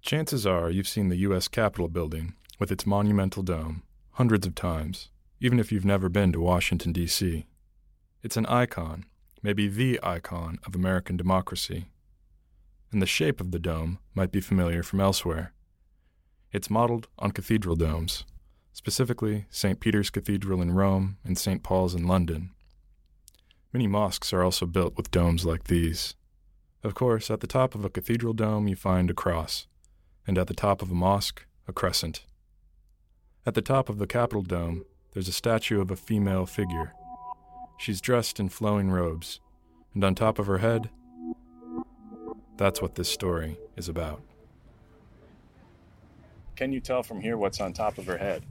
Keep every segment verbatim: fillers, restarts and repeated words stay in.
Chances are you've seen the U S Capitol building with its monumental dome hundreds of times, even if you've never been to Washington, D C It's an icon, maybe the icon of American democracy. And the shape of the dome might be familiar from elsewhere. It's modeled on cathedral domes, specifically Saint Peter's Cathedral in Rome and Saint Paul's in London. Many mosques are also built with domes like these. Of course, at the top of a cathedral dome you find a cross, and at the top of a mosque, a crescent. At the top of the Capitol dome, there's a statue of a female figure. She's dressed in flowing robes, and on top of her head, that's what this story is about. Can you tell from here what's on top of her head?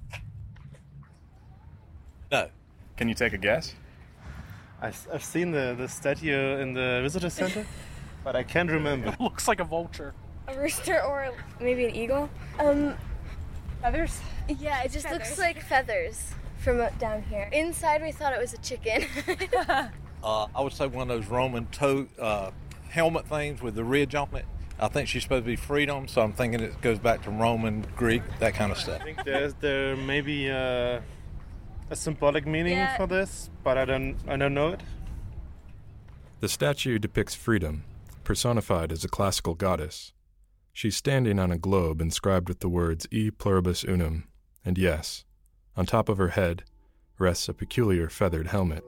No. Can you take a guess? I've seen the, the statue in the visitor center, but I can't remember. It looks like a vulture. A rooster or maybe an eagle. Um, Feathers? Yeah, it just Feathers. looks like feathers from up down here. Inside we thought it was a chicken. uh, I would say one of those Roman toe, uh, helmet things with the ridge on it. I think she's supposed to be freedom, so I'm thinking it goes back to Roman, Greek, that kind of stuff. I think there's there may be a, a symbolic meaning Yeah. for this, but I don't I don't know it. The statue depicts freedom, personified as a classical goddess. She's standing on a globe inscribed with the words E pluribus unum, and yes, on top of her head rests a peculiar feathered helmet.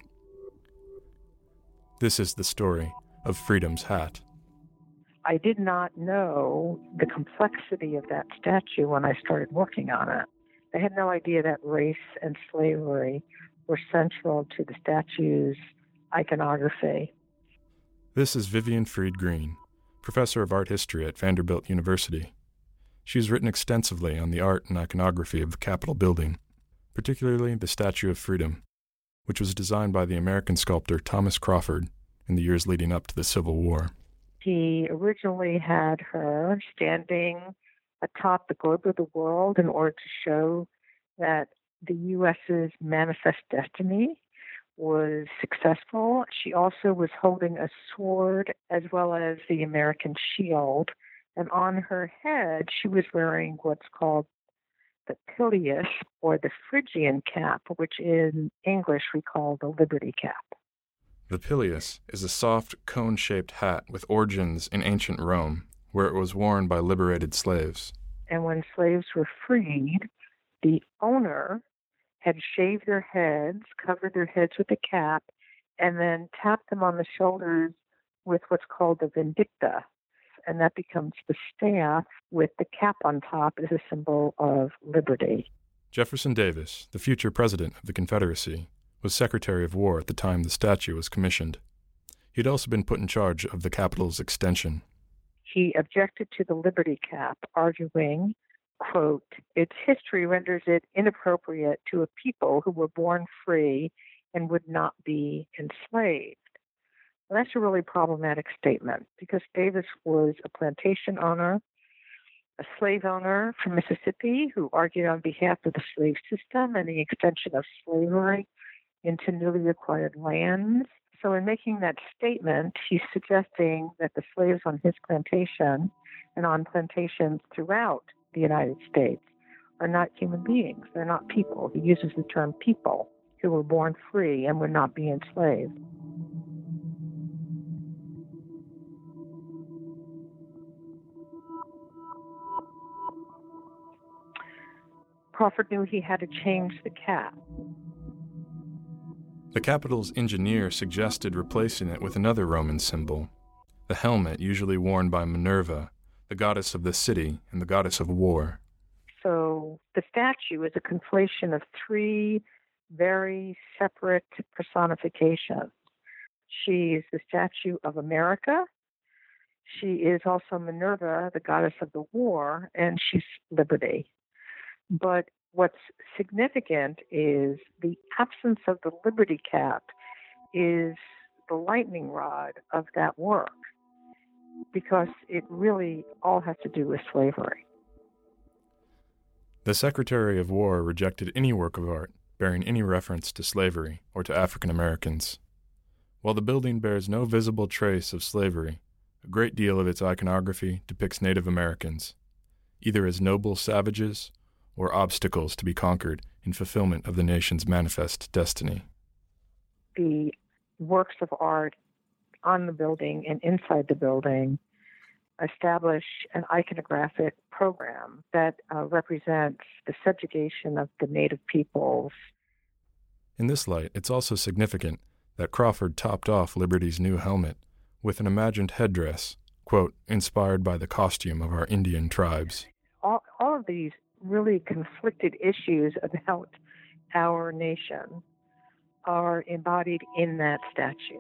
This is the story of Freedom's hat. I did not know the complexity of that statue when I started working on it. I had no idea that race and slavery were central to the statue's iconography. This is Vivian Fried Green, professor of art history at Vanderbilt University. She's written extensively on the art and iconography of the Capitol building, particularly the Statue of Freedom, which was designed by the American sculptor Thomas Crawford in the years leading up to the Civil War. He originally had her standing atop the globe of the world in order to show that the U S's manifest destiny was successful. She also was holding a sword as well as the American shield. And on her head, she was wearing what's called the pileus, or the Phrygian cap, which in English we call the Liberty cap. The pileus is a soft, cone-shaped hat with origins in ancient Rome, where it was worn by liberated slaves. And when slaves were freed, the owner had shaved their heads, covered their heads with a cap, and then tapped them on the shoulders with what's called the vindicta. And that becomes the staff with the cap on top as a symbol of liberty. Jefferson Davis, the future president of the Confederacy, was Secretary of War at the time the statue was commissioned. He'd also been put in charge of the Capitol's extension. He objected to the Liberty Cap, arguing, quote, its history renders it inappropriate to a people who were born free and would not be enslaved. Well, that's a really problematic statement because Davis was a plantation owner, a slave owner from Mississippi who argued on behalf of the slave system and the extension of slavery into newly acquired lands. So in making that statement, he's suggesting that the slaves on his plantation and on plantations throughout the United States are not human beings. They're not people. He uses the term people who were born free and would not be enslaved. Crawford knew he had to change the cap. The Capitol's engineer suggested replacing it with another Roman symbol, the helmet usually worn by Minerva, the goddess of the city and the goddess of war. So the statue is a conflation of three very separate personifications. She is the statue of America. She is also Minerva, the goddess of the war, and she's liberty. But what's significant is the absence of the Liberty Cap is the lightning rod of that work, because it really all has to do with slavery. The Secretary of War rejected any work of art bearing any reference to slavery or to African Americans. While the building bears no visible trace of slavery, a great deal of its iconography depicts Native Americans, either as noble savages or obstacles to be conquered in fulfillment of the nation's manifest destiny. The works of art on the building and inside the building establish an iconographic program that uh, represents the subjugation of the native peoples. In this light, it's also significant that Crawford topped off Liberty's new helmet with an imagined headdress, quote, inspired by the costume of our Indian tribes. All, all of these really conflicted issues about our nation are embodied in that statue.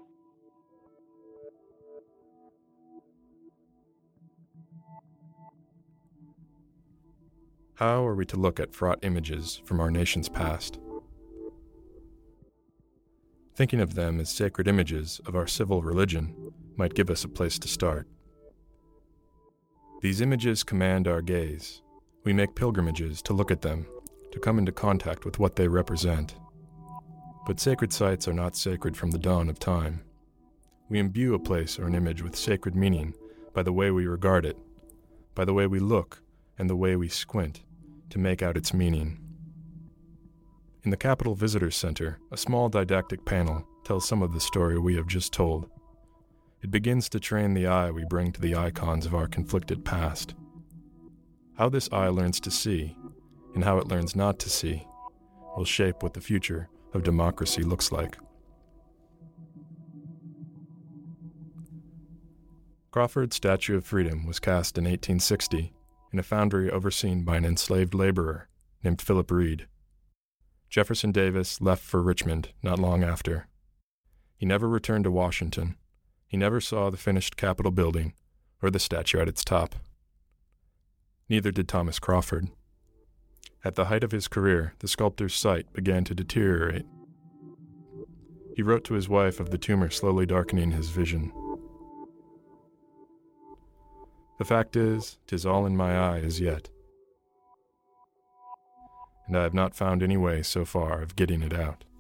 How are we to look at fraught images from our nation's past? Thinking of them as sacred images of our civil religion might give us a place to start. These images command our gaze. We make pilgrimages to look at them, to come into contact with what they represent. But sacred sites are not sacred from the dawn of time. We imbue a place or an image with sacred meaning by the way we regard it, by the way we look and the way we squint to make out its meaning. In the Capitol Visitors Center, a small didactic panel tells some of the story we have just told. It begins to train the eye we bring to the icons of our conflicted past. How this eye learns to see, and how it learns not to see, will shape what the future of democracy looks like. Crawford's Statue of Freedom was cast in eighteen sixty in a foundry overseen by an enslaved laborer named Philip Reed. Jefferson Davis left for Richmond not long after. He never returned to Washington. He never saw the finished Capitol building or the statue at its top. Neither did Thomas Crawford. At the height of his career, the sculptor's sight began to deteriorate. He wrote to his wife of the tumor slowly darkening his vision. The fact is, 'tis all in my eye as yet, and I have not found any way so far of getting it out.